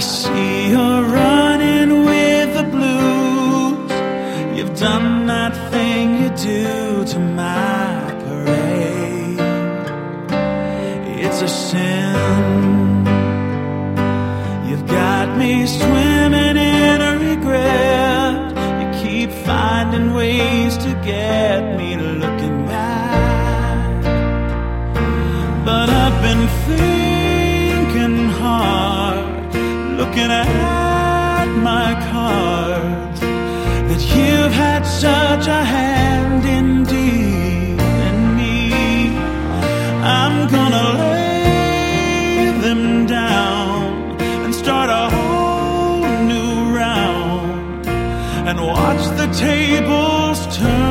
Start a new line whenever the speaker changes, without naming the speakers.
see you're running with the blues. You've done that thing you do to my parade. It's a sin. You've got me swimming in a regret. You keep finding ways to get me looking back. But I've been thinking hard, looking at my cards, that you've had such a hand indeed in me. I'm gonna lay them down and start a whole new round and watch the tables turn.